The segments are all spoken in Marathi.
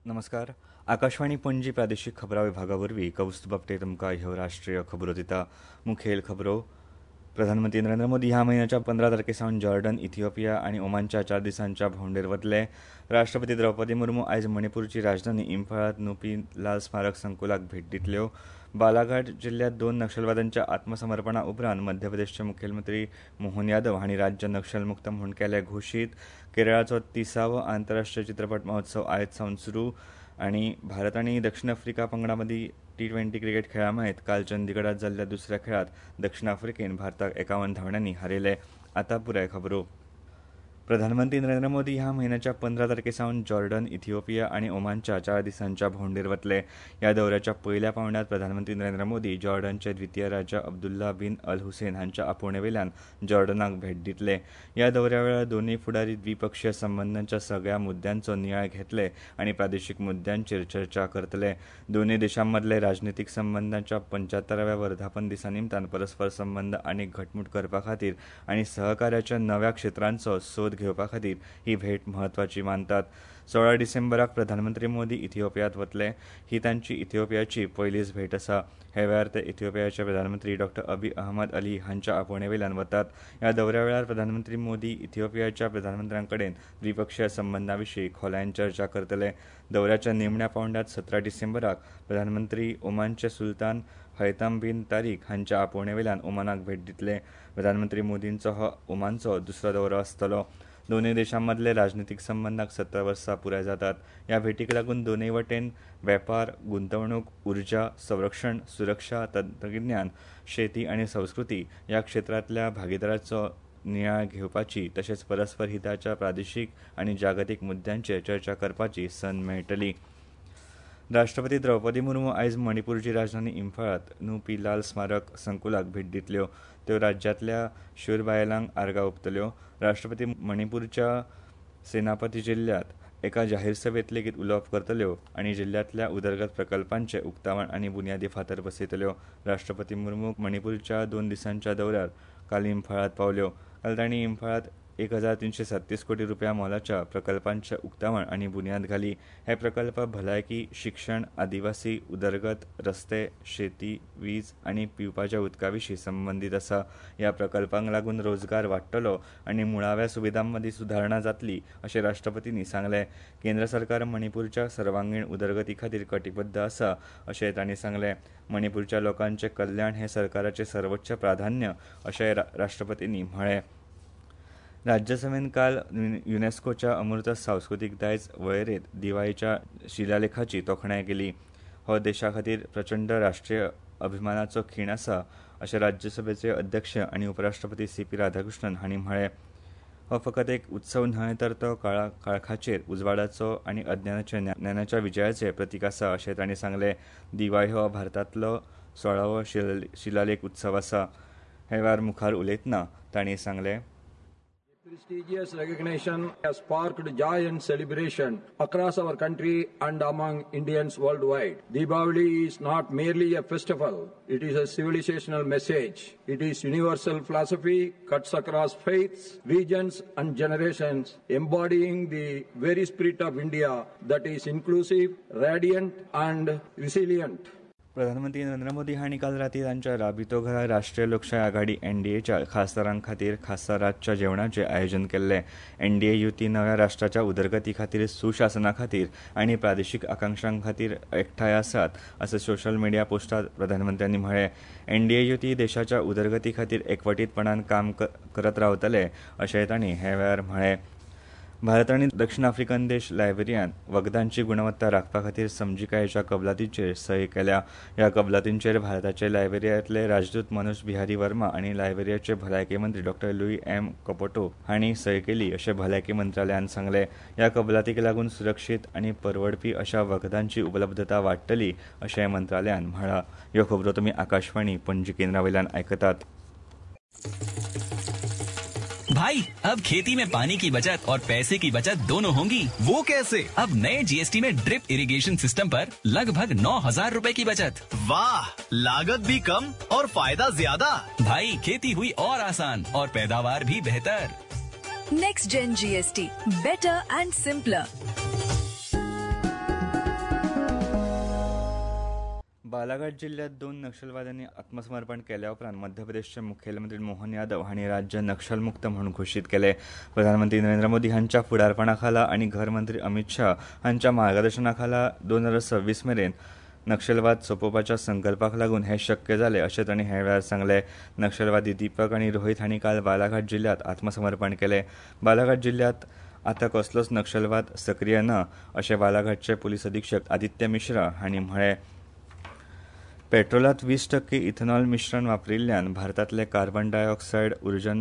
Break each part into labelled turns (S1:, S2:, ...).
S1: नमस्कार. आकाशवाणी पणजी प्रादेशीक खबरां विभागावरवीं कौस्तुभ आपटे तुमकां ह्यो राष्ट्रीय खबरो दिता. मुखेल खबरो. प्रधानमंत्री नरेंद्र मोदी ह्या म्हयन्याच्या 15 तारखेसावन जॉर्डन, इथिओपिया आनी ओमानच्या 4 दिसांच्या भोंवडेर वतले. राष्ट्रपती द्रौपदी मुर्मू आयज मणिपूरची राजधानी इंफाळांत नुपी लाल स्मारक संकुलाक भेट दितल्यो. बालाघाट जिल्ल्यांत 2 नक्षलवाद्यांच्या आत्मसमर्पणा उपरांत मध्य प्रदेशचे मुखेलमंत्री मोहन यादव हांणी राज्य नक्षलमुक्त म्हूण केलें घोशीत. केरळाचो 30वो आंतरराष्ट्रीय चित्रपट महोत्सव आयज सावन सुरू आनी भारत आनी दक्षिण आफ्रिका पंगडा मदीं T20 क्रिकेट खेळा मायत काल चंदीगडात जाल्ल्या दुसऱ्या खेळात दक्षिण आफ्रिकेन भारताक 51 धांवड्यांनी हारयले. आतां पुराय खबरो. प्रधानमंत्री नरेंद्र मोदी ह्या म्हयन्याच्या 15 तारखेसावन जॉर्डन, इथिओपिया आनी ओमानच्या 4 दिसांच्या भोंवडेर वतले. ह्या दौऱ्याच्या पयल्या पांवड्यात प्रधानमंत्री नरेंद्र मोदी जॉर्डनचे द्वितीय राजा अब्दुल्ला बिन अल हुसैन हांच्या आपोवणेवेल्यान जॉर्डनाक भेट दितले. ह्या दौऱ्या वेळार दोनूय फुडारी द्विपक्षीय संबंदांच्या सगळ्या मुद्द्यांचो नियाळ घेतले आनी प्रादेशीक मुद्द्यांचेर चर्चा करतले. दोनूय देशांमदले राजनीतीक संबंदांच्या 75व्या वर्धापन दिसा निमतान परस्पर संबंद आनीक घटमूट करपा खातीर आनी सहकार्याच्या नव्या क्षेत्रांचो सोद घेवपा खातीर ही भेट म्हत्वाची मानतात. 16 डिसेंबराक प्रधानमंत्री मोदी इथिओपियांत वतले. ही तांची इथिओपियाची पयलीच भेट आसा. हे वेळार ते इथिओपियाचे प्रधानमंत्री डॉ. अबी अहमद अली हांच्या आपोवणेवेल्यान वतात. ह्या दौऱ्या वेळार प्रधानमंत्री मोदी इथिओपियाच्या प्रधानमंत्र्यांकडेन द्विपक्षीय संबंदांविशीं खोलायेन चर्चा करतले. दौऱ्याच्या निमण्या पांवड्यात 17 डिसेंबराक प्रधानमंत्री ओमानचे सुलतान हैथम बिन तारीक हांच्या आपोवणेवेल्यान ओमानाक भेट दितले. प्रधानमंत्री मोदींचो हो ओमानचो दुसरो दौरो आसतलो. दोनूय देशांमदले राजनीतीक संबंदाक 70 वर्सां पुराय जातात. ह्या भेटीक लागून दोनूय वटेन वेपार, गुंतवणूक, उर्जा, संरक्षण, सुरक्षा, तंत्रगिन्यान, शेती आनी संस्कृती ह्या क्षेत्रांतल्या भागीदाराचो नियाळ घेवपाची तशेंच परस्पर हिताच्या प्रादेशीक आनी जागतीक मुद्द्यांचेर चर्चा करपाची संद मेळटली. राष्ट्रपती द्रौपदी मुर्मू आयज मणिपूरची राजधानी इंफाळांत नुपी लाल स्मारक संकुलाक भेट दितल्यो. त्यो राज्यांतल्या शूर बायलांक आर्गां ओंपतल्यो. राष्ट्रपती मणिपूरच्या सेनापती जिल्ल्यांत एका जाहीर सभेत लेगीत उलोवप करतल्यो आनी जिल्ल्यांतल्या उदरगत प्रकल्पांचे उक्तावण आनी बुन्यादी फातर बसयतल्यो. राष्ट्रपती मुर्मू मणिपूरच्या 2 दिसांच्या दौऱ्यार काल इंफाळांत पावल्यो. काल तांणी इंफाळांत 1337 कोटी रुपया मोलाच्या प्रकल्पांचे उक्तावण आनी बुन्याद घाली. हे प्रकल्प भलायकी, शिक्षण, आदिवासी, उदरगत, रस्ते, शेती, वीज आनी पिवपाच्या उदका विशीं संबंदीत आसा. ह्या प्रकल्पांक लागून रोजगार वाडटलो आनी मुळाव्या सुविधांमदीं सुदारणा जातली अशें राष्ट्रपतींनी सांगलें. केंद्र सरकार मणिपूरच्या सर्वांगीण उदरगती खातीर कटिबद्ध आसा अशें तांणी सांगलें. मणिपूरच्या लोकांचें कल्याण हें सरकाराचें सर्वोच्च प्राधान्य अशेंय राष्ट्रपतींनी म्हळें. राज्यसभेन काल युनेस्कोच्या अमूर्त सांस्कृतीक दायज वळेरेंत दिवाळीच्या शिलालेखाची तोखणाय केली. हो देशा खातीर प्रचंड राष्ट्रीय अभिमानाचो खीण आसा अशें राज्यसभेचे अध्यक्ष आनी उपराष्ट्रपती CP राधाकृष्णन हांणी म्हळें. हो फकत एक उत्सव न्हय तर तो काळखाचेर उजवाडाचो आनी अज्ञानाचेर ज्ञानाच्या विजयाचें प्रतीक आसा अशें तांणी सांगलें. दिवाळी हो भारतांतलो 16वो शिलालेख उत्सव आसा. हे वेळार मुखार उलयतना तांणी सांगलें.
S2: Prestigious recognition has sparked joy and celebration across our country and among Indians worldwide. Deepavali is not merely a festival, it is a civilizational message. It is universal philosophy, cuts across faiths, regions and generations, embodying the very spirit of India that is inclusive, radiant and resilient.
S1: प्रधानमंत्री नरेंद्र मोदी हांणी काल रातीं तांच्या राबितो घरा राष्ट्रीय लोकशाय आघाडी NDAच्या खासदारां खातीर खासा रातच्या जेवणाचें आयोजन केल्लें. NDA युती नव्या राष्ट्राच्या उदरगती खातीर, सुशासना खातीर आनी प्रादेशीक आकांक्षां खातीर एकठांय आसात अशें सोशल मिडिया पोस्टांत प्रधानमंत्र्यांनी म्हळें. NDA युती देशाच्या उदरगती खातीर एकवटीतपणान काम करत रावतले अशेंय तांणी हे वेळार म्हळें. भारत आनी दक्षिण आफ्रिकन देश लायबेरियान वखदांची गुणवत्ता राखपा खातीर समजिकायेच्या कबलातींचेर सय केल्या. ह्या कबलातींचेर भारताचे लायबेरियांतले राजदूत मनोज बिहारी वर्मा आनी लायबेरियाचे भलायकी मंत्री डॉ. Louis M. कपोटो हांणी सय केली अशें भलायकी मंत्रालयान सांगलें. ह्या कबलातीक लागून सुरक्षीत आनी परवडपी अशा वखदांची उपलब्धता वाडटली अशें मंत्रालयान म्हळां. ह्यो खबरो तुमी आकाशवाणी पणजी केंद्रावयल्यान आयकतात.
S3: भाई, अब खेती में पानी की बचत और पैसे की बचत दोनों होंगी।
S4: वो कैसे?
S3: अब नए GST में ड्रिप इरिगेशन सिस्टम पर लगभग 9,000 रुपए की बचत।
S4: वाह, लागत भी कम और फायदा ज्यादा।
S3: भाई, खेती हुई और आसान और पैदावार भी बेहतर।
S5: Next gen GST, better and simpler.
S1: Balaghat जिल्ह्यात 2 नक्षलवाद्यांनी आत्मसमर्पण केल्या उपरांत मध्य प्रदेशचे मुखेलमंत्री मोहन यादव हांणी राज्य नक्षलमुक्त म्हणून घोषीत केले. प्रधानमंत्री नरेंद्र मोदी हांच्या फुडारपणाखाला आनी घरमंत्री अमित शाह हांच्या मार्गदर्शनाखाला 2026 मेरेन नक्षलवाद सोंपोवपाच्या संकल्पाक लागून हें शक्य जालें अशें तांणी हे वेळार सांगलें. नक्षलवादी दीपक आनी रोहित हांणी काल बालाघाट जिल्ह्यात आत्मसमर्पण केलें. बालाघाट जिल्ह्यात आतां कसलोच नक्षलवाद सक्रीय ना अशें बालाघाटचे पुलीस अधीक्षक आदित्य मिश्रा हांणी म्हळें. पेट्रोलांत 20% इथेनॉल मिश्रण वापरिल्ल्यान भारतांतलें कार्बन डायऑक्सायड उत्सर्जन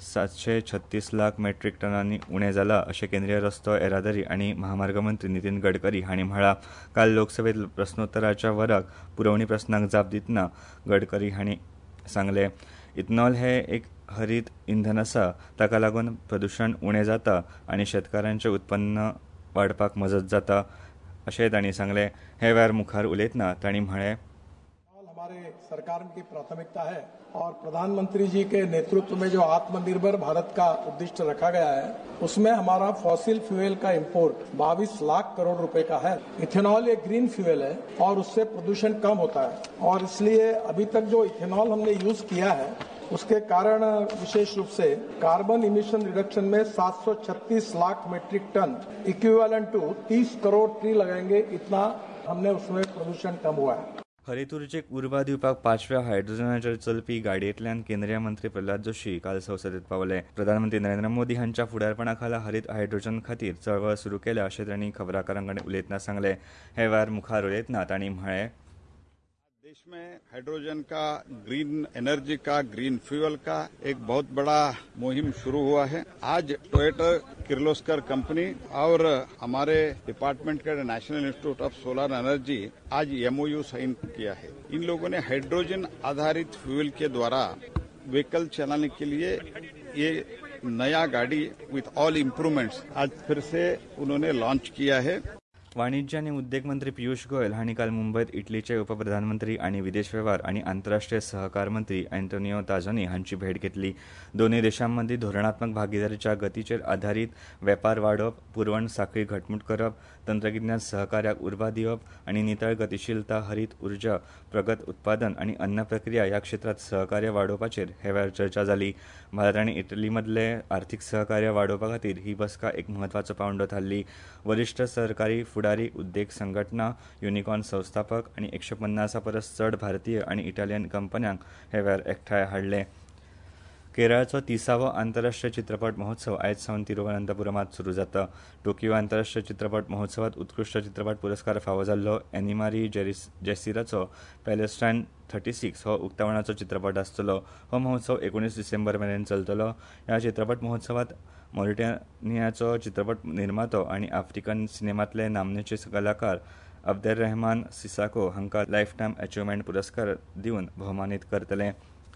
S1: 736 लाख मेट्रीक टनांनी उणें जालां अशें केंद्रीय रस्तो येरादारी आनी महामार्ग मंत्री नितीन गडकरी हांणी म्हळां. काल लोकसभेत प्रस्नोत्तराच्या वराक पुरवणी प्रस्नाक जाप दितना गडकरी हांणी सांगलें. इथेनॉल हें एक हरीत इंधन आसा, ताका लागून प्रदूषण उणें जाता आनी शेतकारांचें उत्पन्न वाडपाक मजत जाता अशें तांणी सांगलें. हे वेळार मुखार उलयतना तांणी म्हळें,
S5: हमारे सरकार की प्राथमिकता है और प्रधानमंत्री जी के नेतृत्व में जो आत्मनिर्भर भारत का उद्दिष्ट रखा गया है उसमें हमारा फॉसिल फ्यूल का इंपोर्ट 22 लाख करोड़ रुपए का है. इथेनॉल एक ग्रीन फ्यूल है और उससे प्रदूषण कम होता है और इसलिए अभी तक जो इथेनॉल हमने यूज किया है उसके कारण विशेष रूप से कार्बन इमिशन रिडक्शन में 736 lakh metric ton equivalent to 30 crore tree लगाएंगे, इतना हमने उसमें प्रदूषण कम हुआ है.
S1: हरीत उर्जेक उर्बा दिवपाक 5व्या हायड्रोजनाचेर चलपी गाडयेंतल्यान केंद्रीय मंत्री प्रल्हाद जोशी काल संसदेत पावले. प्रधानमंत्री नरेंद्र मोदी हांच्या फुडारपणाखाला हरीत हायड्रोजन खातीर चळवळ सुरू केल्या अशें तांणी खबराकारांकडेन उलयतना सांगलें. हे वेळार मुखार उलयतना तांणी म्हळें,
S6: देश में हाइड्रोजन का, ग्रीन एनर्जी का, ग्रीन फ्यूल का एक बहुत बड़ा मुहिम शुरू हुआ है. आज टोयोटा किर्लोस्कर कंपनी और हमारे डिपार्टमेंट के national institute of solar energy आज एमओयू साइन किया है. इन लोगों ने हाइड्रोजन आधारित फ्यूल के द्वारा व्हीकल चलाने के लिए ये नया गाड़ी विथ ऑल इम्प्रूवमेंट्स आज फिर से उन्होंने लॉन्च किया है.
S1: वाणिज्य आनी उद्देग मंत्री पियुष गोयल हांणी काल मुंबयत इटलीचे उपप्रधानमंत्री आनी विदेश वेव्हार आनी आंतरराष्ट्रीय सहकार मंत्री अँटोनियो ताजानी हांची भेट घेतली. दोनूय देशांमदी धोरणात्मक भागीदारीच्या गतीचेर आधारीत वेपार वाडोवप, पुरवण साखळी घटमूट करप, तंत्रगिन्यान सहकार्याक उर्बा दिवप आनी नितळ गतीशीलता, हरीत उर्जा, प्रगत उत्पादन आनी अन्न प्रक्रिया ह्या क्षेत्रांत सहकार्य वाडोवपाचेर हे वेळार चर्चा जाली. भारत आनी इटली मदले आर्थीक सहकार्य वाडोवपा खातीर ही बसका एक म्हत्वाचो पावंडो थारली. वरिश्ठ सरकारी फुडारी, उद्देग संघटना, युनिकॉर्न संस्थापक आनी 150 परस चड भारतीय आनी इटालियन कंपन्यांक हे वेळार एकठांय हाडले. केरळाचो 30वो आंतरराष्ट्रीय चित्रपट महोत्सव आयज सावन तिरुवनंतपुरमात सुरू जाता. टोकियो आंतरराष्ट्रीय चित्रपट महोत्सवात उत्कृश्ट चित्रपट पुरस्कार फावो जाल्लो एनिमारी जेसिराचो पॅलेस्टायन 36 हो उक्तावणाचो चित्रपट आसतलो. हो महोत्सव 19 डिसेंबर मेरेन चलतलो. ह्या चित्रपट महोत्सवात मॉरिटानियाचो चित्रपट निर्मातो आनी आफ्रिकन सिनेमांतले नामनेचे कलाकार अब्देरहमान सिसाको हांकां लायफ टायम अचिव्हमेंट पुरस्कार दिवन भोवमानीत करतले.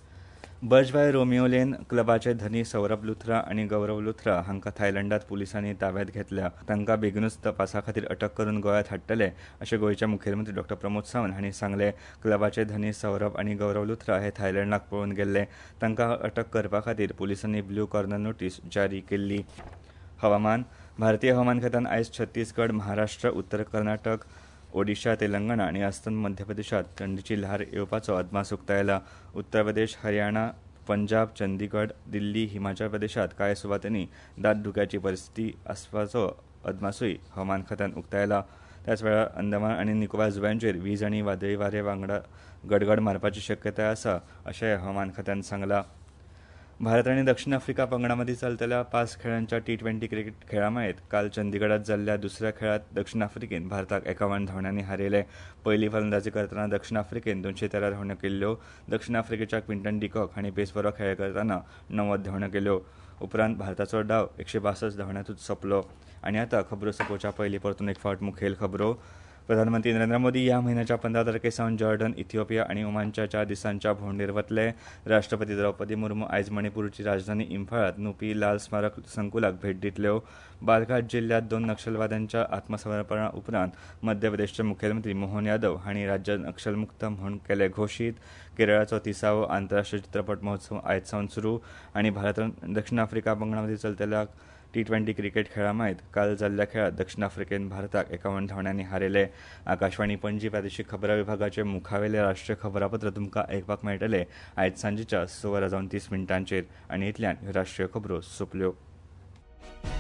S1: बर्जबाय रोमियो लेन क्लबाचे धनी सौरभ लुथरा आनी गौरव लुथरा हांकां थायलंडात पुलिसांनी ताब्यात घेतल्या. तांकां बेगीनूच तपासा खातीर अटक करून गोंयांत हाडटले अशें गोंयचे मुखेलमंत्री डॉ प्रमोद सावंत हांणी सांगलें. क्लबाचे धनी सौरभ आनी गौरव लुथरा हे थायलंडाक पळून गेल्ले. तांकां अटक करपा खातीर पुलिसांनी ब्ल्यू कॉर्नर नोटीस जारी केल्ली. हवामान. भारतीय हवामान खात्यान आयज छत्तीसगड, महाराष्ट्र, उत्तर कर्नाटक, ओडिशा, तेलंगणा आनी अस्तंत मध्य प्रदेशात थंडीची ल्हार येवपाचो अदमास उक्तायला. उत्तर प्रदेश, हरियाणा, पंजाब, चंदीगड, दिल्ली, हिमाचल प्रदेशात कांय सुवातांनी दाट धुक्याची परिस्थिती आसपाचो अदमासूय हवामान खात्यान उक्तायला. त्याच वेळार अंदमान आनी निकोबार जुंव्यांचेर वीज आनी वादळी वारे वांगडा गडगड मारपाची शक्यताय आसा अशें हवामान खात्यान सांगलां. भारत आनी दक्षिण आफ्रिका पंगडामदी चलतल्या 5 खेळांच्या T20 क्रिकेट खेळामाळेत काल चंदीगडात जाल्ल्या दुसऱ्या खेळात दक्षिण आफ्रिकेन भारताक 51 धांवड्यांनी हारयले. पयली फलंदाजी करतना दक्षिण आफ्रिकेन 213 धांवड्यो केल्ल्यो. दक्षिण आफ्रिकेच्या क्विंटन डिकॉक हांणी बेस बरो खेळ करतना 90 धांवड्यो केल्यो. उपरांत भारताचो डाव 162 धांवड्यांतूच सोंपलो. आनी आतां खबरो सोंपोवच्या पयलीं परतून एक फावट मुखेल खबरो. प्रधानमंत्री नरेंद्र मोदी ह्या म्हयन्याच्या 15 तारखेसावन जॉर्डन, इथिओपिया आनी ओमानच्या 4 दिसांच्या भोंवडेर वतले. राष्ट्रपती द्रौपदी मुर्मू आयज मणिपूरची राजधानी इम्फाळात नुपी लाल स्मारक संकुलाक भेट दितल्यो. बालघाट जिल्ह्यात 2 नक्षलवाद्यांच्या आत्मसमर्पणा उपरांत मध्य प्रदेशचे मुखेलमंत्री मोहन यादव हांणी राज्य नक्षलमुक्त म्हूण केले घोशीत. केरळाचो 30वो आंतरराष्ट्रीय चित्रपट महोत्सव आयज सावन सुरू. आनी भारत आनी दक्षिण आफ्रिका पंगडामदी चलतल्या T20 क्रिकेट खेळा मायत काल जाल्ल्या खेळात दक्षिण आफ्रिकेन भारताक 51 धांवड्यांनी हारयले. आकाशवाणी पणजी प्रादेशीक खबरां विभागाचे मुखावेले राष्ट्रीय खबरापत्र तुमकां आयकपाक मेळटले आयज सांजेच्या 6:30 आनी इतल्यान ह्यो राष्ट्रीय खबरो सोंपल्यो.